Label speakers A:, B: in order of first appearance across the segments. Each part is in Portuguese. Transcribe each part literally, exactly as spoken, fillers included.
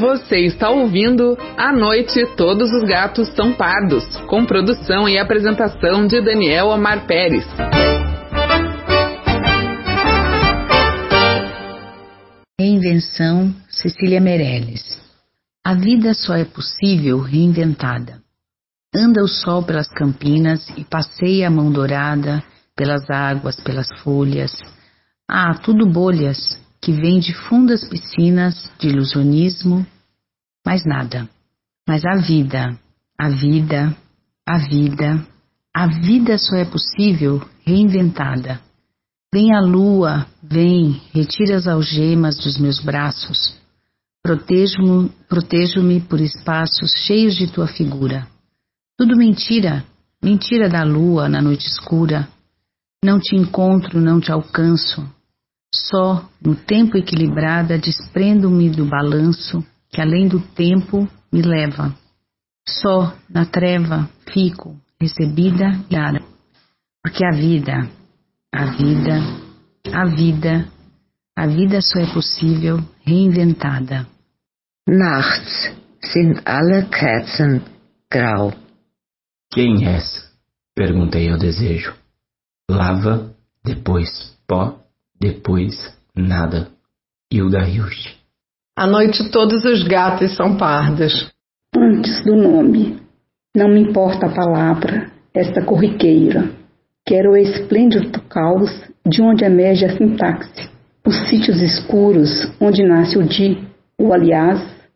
A: Você está ouvindo À Noite Todos os Gatos São Pardos, com produção e apresentação de Daniel Omar Pérez.
B: Reinvenção, Cecília Meirelles. A vida só é possível reinventada. Anda o sol pelas campinas e passeia a mão dourada pelas águas, pelas folhas. Ah, tudo bolhas que vêm de fundas piscinas de ilusionismo, mais nada. Mas a vida, a vida, a vida, a vida só é possível reinventada. Vem a lua, vem, retira as algemas dos meus braços. Protejo-me, protejo-me por espaços cheios de tua figura. Tudo mentira, mentira da lua na noite escura. Não te encontro, não te alcanço. Só, no tempo equilibrada, desprendo-me do balanço que além do tempo me leva. Só, na treva, fico, recebida e ara. Porque a vida, a vida, a vida, a vida só é possível reinventada.
C: Nachts sind alle Kerzen grau.
D: Quem és? Perguntei ao desejo. Lava, depois pó, depois nada. Hilda Hilst.
E: À noite todos os gatos são pardos.
F: Antes do nome, não me importa a palavra, esta corriqueira. Quero o esplêndido caos de onde emerge a sintaxe. Os sítios escuros onde nasce o de, o aliás,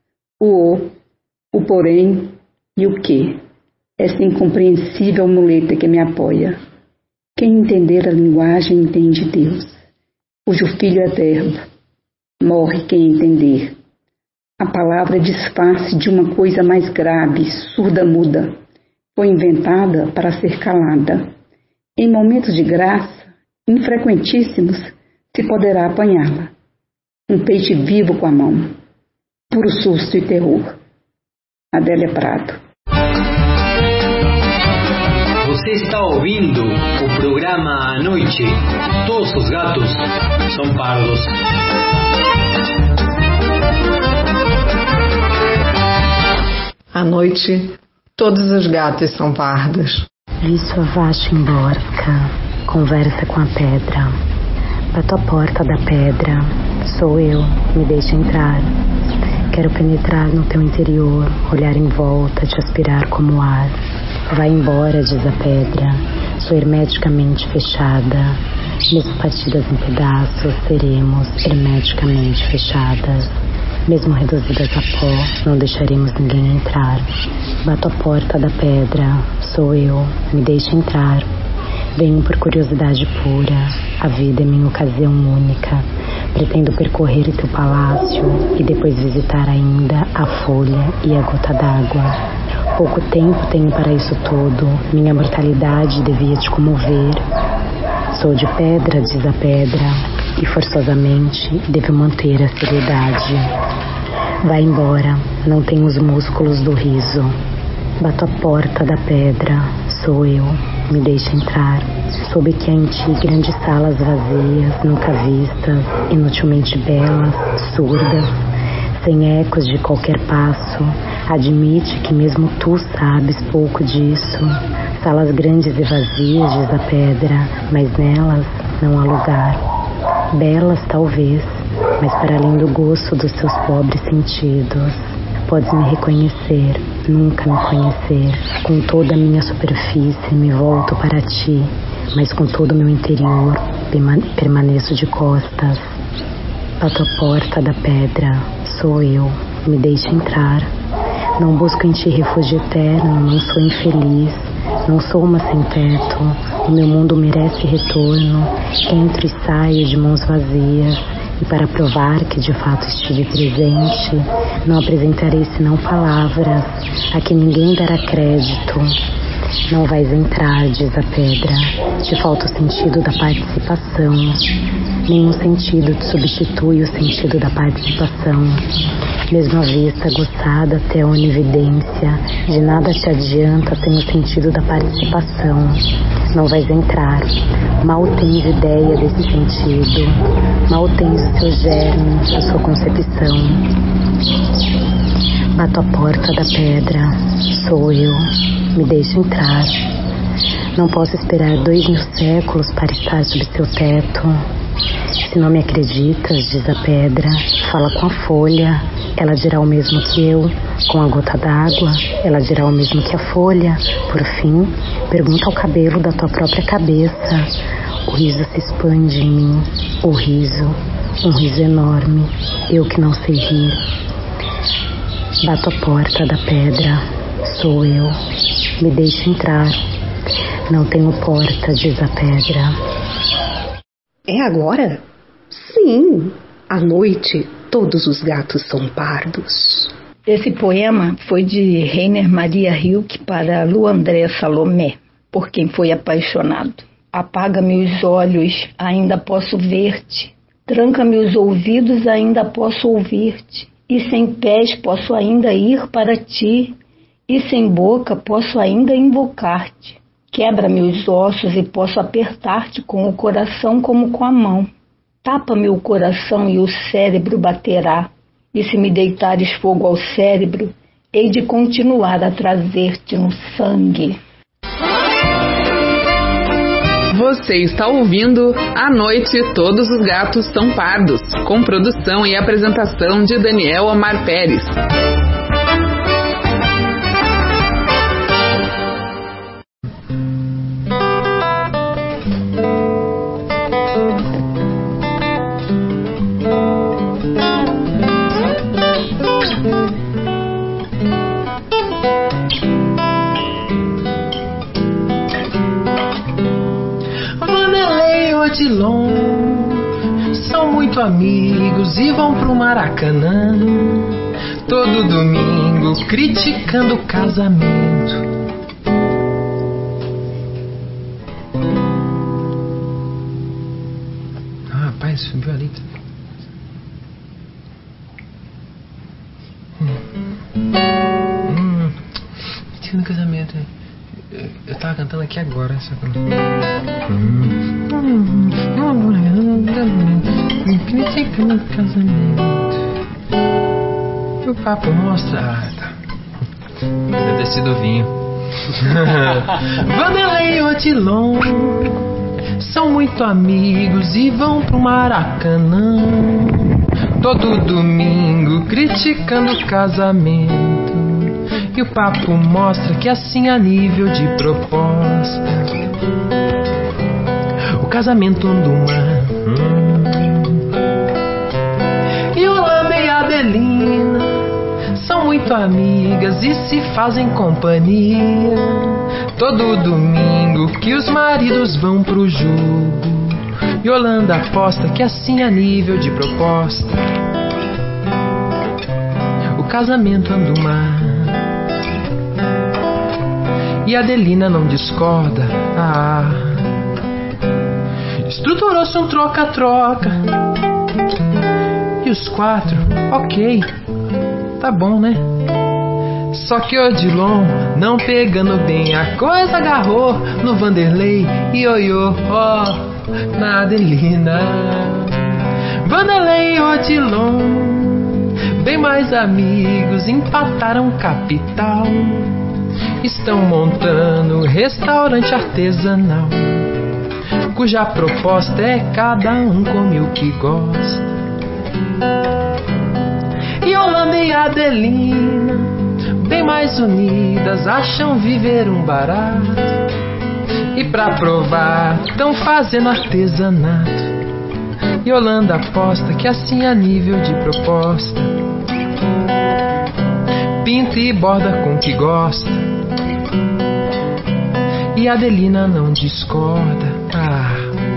F: o o, o porém e o que. Essa incompreensível muleta que me apoia. Quem entender a linguagem entende Deus, cujo filho é verbo. Morre quem entender. A palavra é disfarce de uma coisa mais grave, surda-muda. Foi inventada para ser calada. Em momentos de graça, infrequentíssimos, se poderá apanhá-la. Um peixe vivo com a mão. Puro susto e terror. Adélia Prado.
G: Você está ouvindo o programa À Noite. Todos os gatos são pardos.
E: À noite, todos os gatos são pardos.
H: Vi sua vasta emborca, conversa com a pedra. Bato a porta da pedra, sou eu, me deixa entrar. Quero penetrar no teu interior, olhar em volta, te aspirar como ar. Vai embora, diz a pedra, sou hermeticamente fechada. Mesmo partidas em pedaços, seremos hermeticamente fechadas. Mesmo reduzidas a pó, não deixaremos ninguém entrar. Bato a porta da pedra, sou eu, me deixa entrar. Venho por curiosidade pura, a vida é minha ocasião única. Pretendo percorrer teu palácio e depois visitar ainda a folha e a gota d'água. Pouco tempo tenho para isso tudo, minha mortalidade devia te comover. Sou de pedra, diz a pedra, e forçosamente devo manter a seriedade. Vai embora, não tenho os músculos do riso. Bato a porta da pedra, sou eu, me deixa entrar. Soube que há em ti grandes salas vazias, nunca vistas, inutilmente belas, surdas, sem ecos de qualquer passo. Admite que mesmo tu sabes pouco disso. Salas grandes e vazias, diz a pedra, mas nelas não há lugar. Belas talvez, mas para além do gosto dos seus pobres sentidos. Podes me reconhecer, nunca me conhecer. Com toda a minha superfície me volto para ti, mas com todo o meu interior permaneço de costas. Bato a porta da pedra, sou eu, me deixa entrar. Não busco em ti refúgio eterno, não sou infeliz, não sou uma sem teto. O meu mundo merece retorno, entro e saio de mãos vazias. E para provar que de fato estive presente, não apresentarei senão palavras a que ninguém dará crédito. Não vais entrar, diz a pedra, te falta o sentido da participação. Nenhum sentido te substitui o sentido da participação. Mesmo a vista aguçada até a onividência, de nada te adianta sem o sentido da participação. Não vais entrar, mal tens ideia desse sentido, mal tens o seu germe, a sua concepção. Bato a porta da pedra, sou eu, me deixe entrar. Não posso esperar dois mil séculos para estar sob seu teto. Se não me acreditas, diz a pedra, fala com a folha, ela dirá o mesmo que eu. Com a gota d'água, ela dirá o mesmo que a folha. Por fim, pergunta ao cabelo da tua própria cabeça. O riso se expande em mim, o riso, um riso enorme, eu que não sei rir. Bato a porta da pedra, sou eu, me deixe entrar. Não tenho porta, diz a pedra.
I: É agora? Sim, à noite todos os gatos são pardos.
F: Esse poema foi de Rainer Maria Rilke para Lu André Salomé, por quem foi apaixonado. Apaga-me os olhos, ainda posso ver-te. Tranca-me os ouvidos, ainda posso ouvir-te. E sem pés posso ainda ir para ti. E sem boca posso ainda invocar-te. Quebra-me os ossos e posso apertar-te com o coração como com a mão. Tapa-me o coração e o cérebro baterá. E se me deitares fogo ao cérebro, hei de continuar a trazer-te no sangue.
A: Você está ouvindo À Noite Todos os Gatos São Pardos, com produção e apresentação de Daniel Omar Pérez.
J: Odilon são muito amigos e vão pro Maracanã todo domingo criticando o casamento. Ah, rapaz, subiu ali. Hum. Hum. Criticando o casamento. Eu tava cantando aqui agora, só que hum. Criticando o casamento. O papo mostra. Ah, tá. Deve ter sido vinho. Vanderlei e Odilon são muito amigos e vão pro Maracanã todo domingo criticando o casamento. E o papo mostra que assim a nível de proposta o casamento anda uma hum. Yolanda e Adelina são muito amigas e se fazem companhia todo domingo que os maridos vão pro jogo. Yolanda aposta que assim a nível de proposta o casamento anda uma. E a Adelina não discorda. Ah, estruturou-se um troca-troca. E os quatro, ok, tá bom, né? Só que Odilon, não pegando bem a coisa, agarrou no Vanderlei e oiô, ó, oh, na Adelina. Vanderlei e Odilon, bem mais amigos, empataram capital. Estão montando restaurante artesanal, cuja proposta é cada um come o que gosta. Yolanda e Adelina, bem mais unidas, acham viver um barato. E pra provar, tão fazendo artesanato. Yolanda aposta que assim a nível de proposta pinta e borda com o que gosta. E Adelina não discorda. Ah,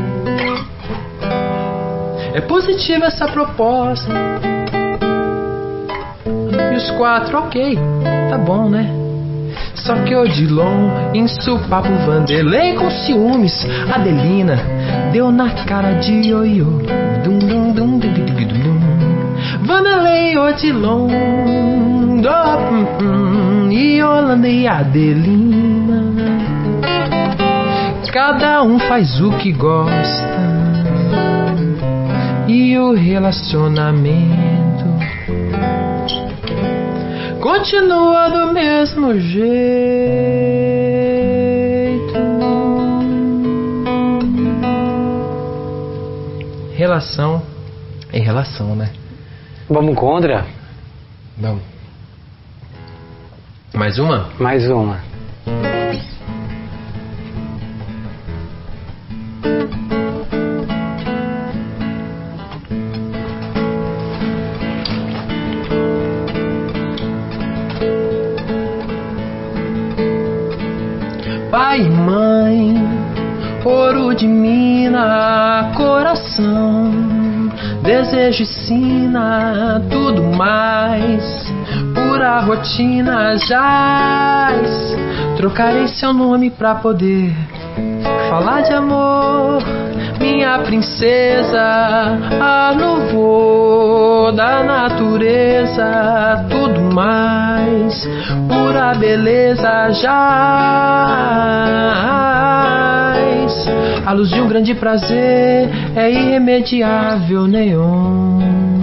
J: é positiva essa proposta. E os quatro, ok, tá bom, né? Só que Odilon ensupapo Vanderlei com ciúmes. Adelina deu na cara de ioiô. Dum dum dum dum dum dum. Vanderlei e Odilon, e Yolanda e Adelina, cada um faz o que gosta. E o relacionamento continua do mesmo jeito. Relação é relação, né?
K: Vamos com outra?
J: Vamos. Mais uma?
K: Mais uma.
J: Pai e mãe, ouro de mina, coração, desejo e sina, tudo mais, pura rotina, jaz. Trocarei seu nome pra poder falar de amor, minha princesa, a no voo da natureza, tudo mais, pura beleza, jaz. A luz de um grande prazer é irremediável, neon.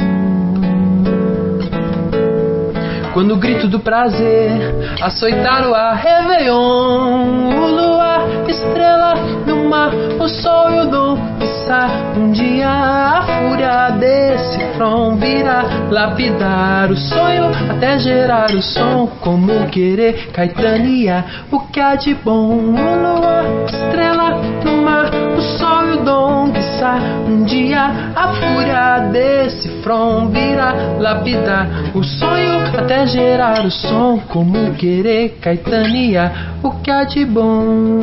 J: Quando o grito do prazer açoitar o ar, Réveillon, o luar, estrela no mar, o sol e o dom, quiçá um dia a fúria desse front virá lapidar o sonho até gerar o som, como querer Caetania, o que há de bom, o luar, estrela no mar, o sol e o dom, quiçá um dia a fúria desse front virá lapidar o sonho até gerar o som, como querer Caetania, o que há de bom.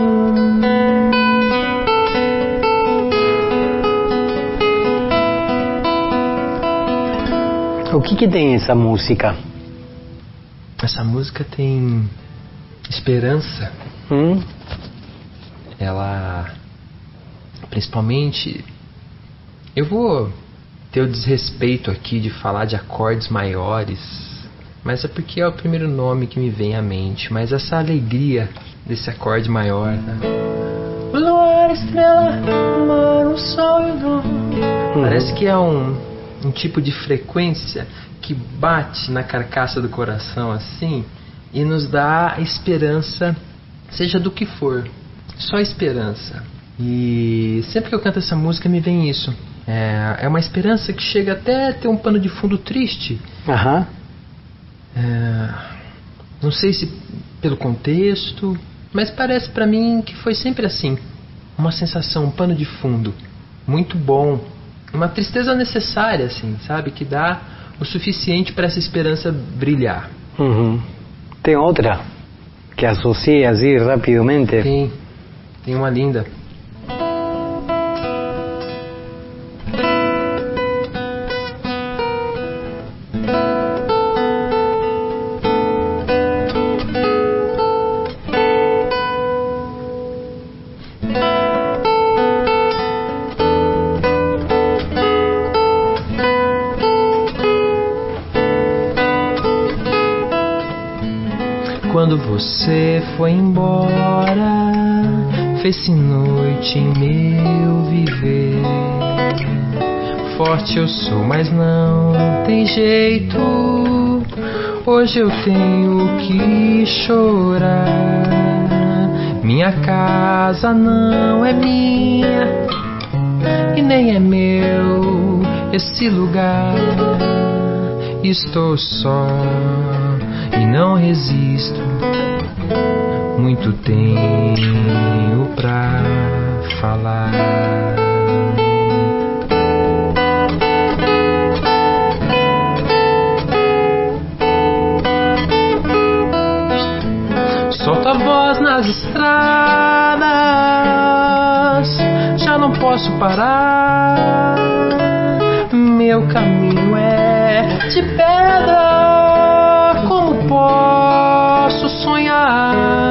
K: O que que tem essa música?
J: Essa música tem esperança.
K: Hum?
J: Ela, principalmente, eu vou ter o desrespeito aqui de falar de acordes maiores, mas é porque é o primeiro nome que me vem à mente. Mas essa alegria desse acorde maior, né? O luar, estrela, o mar, o sol e o dom. Hum. Parece que é um, um tipo de frequência que bate na carcaça do coração assim e nos dá esperança, seja do que for, só esperança. E sempre que eu canto essa música me vem isso. É, é uma esperança que chega até a ter um pano de fundo triste.
K: Aham.
J: É, não sei se pelo contexto, mas parece pra mim que foi sempre assim. Uma sensação, um pano de fundo muito bom, uma tristeza necessária, assim, sabe? Que dá o suficiente para essa esperança brilhar.
K: Uhum. Tem outra que associa assim rapidamente?
J: Tem, tem uma linda. Quando você foi embora, fez-se noite em meu viver. Forte eu sou, mas não tem jeito. Hoje eu tenho que chorar. Minha casa não é minha e nem é meu esse lugar. Estou só e não resisto. Muito tenho pra falar. Solta a voz nas estradas, já não posso parar. Meu caminho é de pedra, como posso sonhar?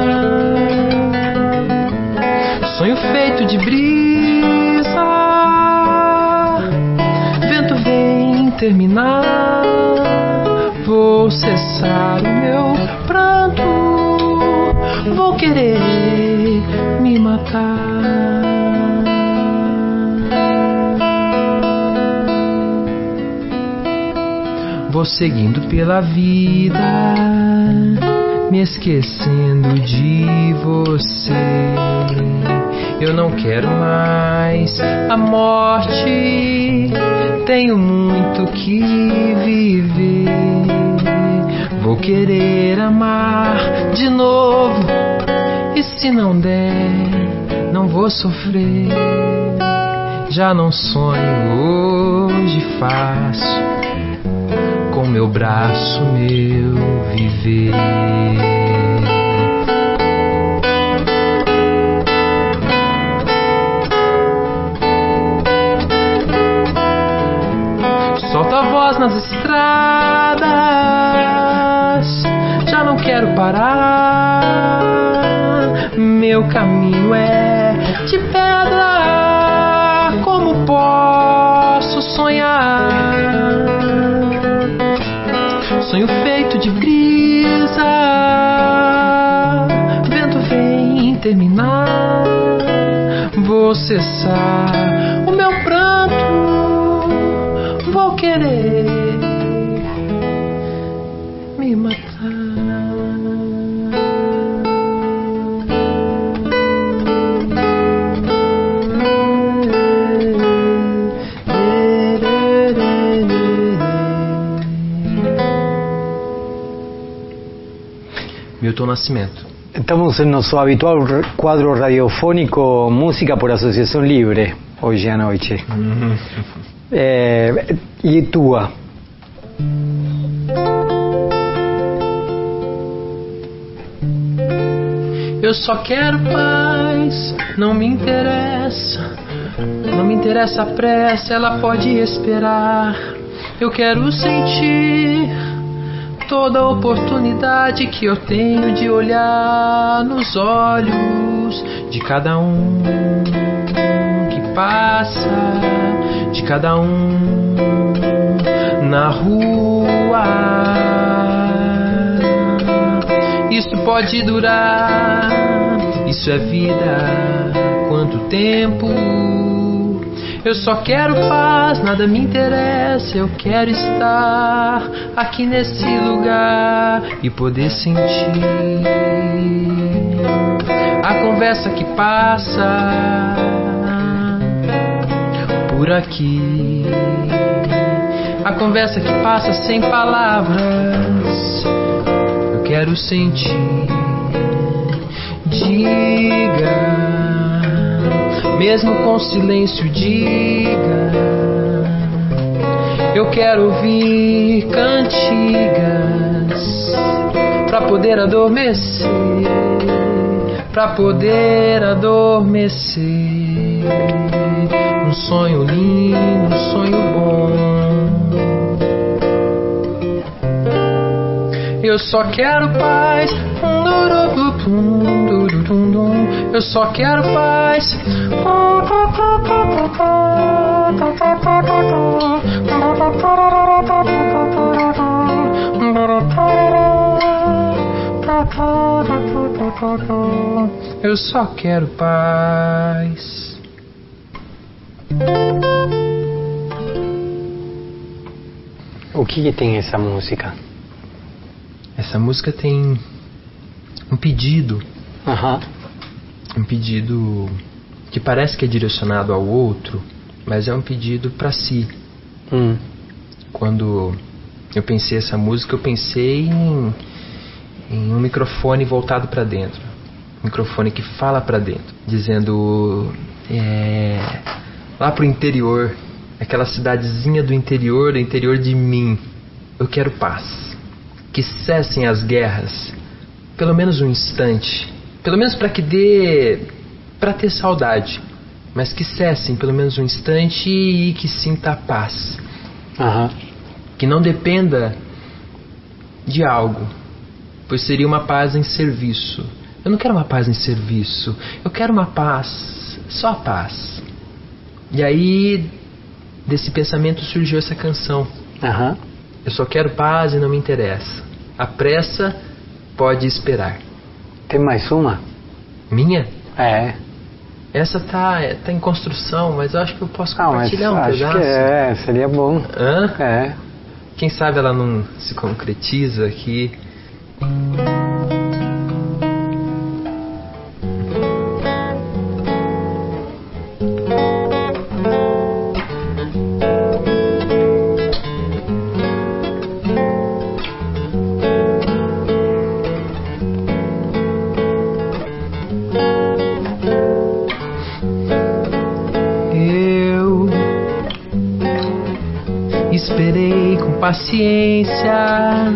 J: Sonho feito de brisa, vento vem terminar. Vou cessar o meu pranto, vou querer me matar. vou seguindo pela vida, me esquecendo de você. Eu não quero mais a morte, tenho muito que viver. Vou querer amar de novo, e se não der, não vou sofrer. Já não sonho, hoje faço com meu braço meu viver. Solta a voz nas estradas, já não quero parar. Meu caminho é de pedra, como posso sonhar? Sonho feito de brisa, vento vem terminar. Vou cessar o meu pranto, vou querer me matar. Milton Nascimento.
K: Estamos en nuestro habitual cuadro radiofónico Música por Asociación Libre, hoy a noche. Mm-hmm. É, e tua?
J: Eu só quero paz, não me interessa, não me interessa a pressa, ela pode esperar. Eu quero sentir toda a oportunidade que eu tenho de olhar nos olhos de cada um que passa, de cada um na rua. Isso pode durar, isso é vida, quanto tempo? Eu só quero paz, nada me interessa. Eu quero estar aqui nesse lugar e poder sentir a conversa que passa por aqui, a conversa que passa sem palavras. Eu quero sentir, diga, mesmo com silêncio, diga. Eu quero ouvir cantigas pra poder adormecer, pra poder adormecer. Um sonho lindo, um sonho bom. Eu só quero paz. Eu só quero paz. Eu só quero paz.
K: O que, que tem essa música?
J: Essa música tem um pedido.
K: Uhum.
J: Um pedido que parece que é direcionado ao outro, mas é um pedido para si.
K: Hum.
J: Quando eu pensei essa música, eu pensei em, em um microfone voltado para dentro, um microfone que fala para dentro, dizendo é, lá pro interior, aquela cidadezinha do interior, do interior de mim, eu quero paz, que cessem as guerras, pelo menos um instante, pelo menos para que dê para ter saudade, mas que cessem pelo menos um instante e que sinta a paz.
K: Uhum.
J: Que não dependa de algo, pois seria uma paz em serviço. Eu não quero uma paz em serviço, eu quero uma paz, só a paz. E aí desse pensamento surgiu essa canção.
K: Uhum.
J: Eu só quero paz e não me interessa, a pressa pode esperar.
K: Tem mais uma?
J: Minha?
K: É.
J: Essa tá, tá em construção, mas eu acho que eu posso
K: ah,
J: compartilhar
K: mas
J: um
K: acho
J: pedaço.
K: Que é, seria bom.
J: Hã?
K: É.
J: Quem sabe ela não se concretiza aqui. Esperei com paciência,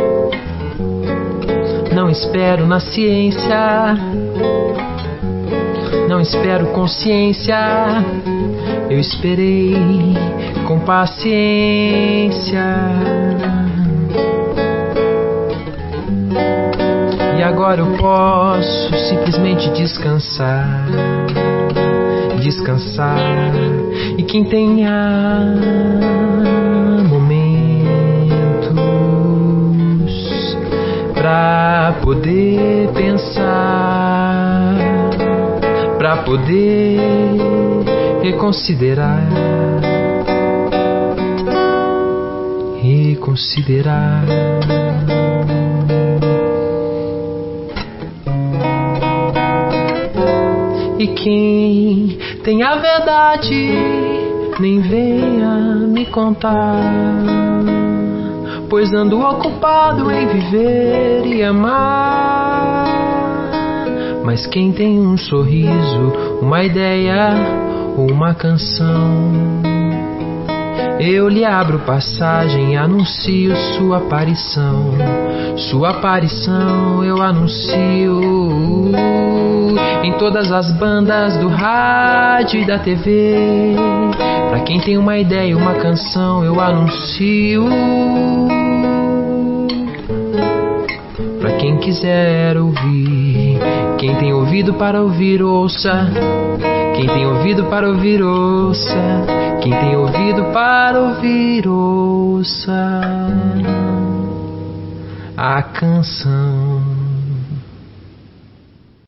J: não espero na ciência, não espero consciência, eu esperei com paciência. E agora eu posso simplesmente descansar, descansar. E quem tenha pra poder pensar, pra poder reconsiderar, reconsiderar. E quem tem a verdade, nem venha me contar, pois ando ocupado em viver e amar. Mas quem tem um sorriso, uma ideia ou uma canção, eu lhe abro passagem e anuncio sua aparição. Sua aparição eu anuncio em todas as bandas do rádio e da T V. Pra quem tem uma ideia, uma canção, eu anuncio. Pra quem quiser ouvir, quem tem ouvido para ouvir, ouça. Quem tem ouvido para ouvir, ouça. Quem tem ouvido para ouvir, ouça a canção.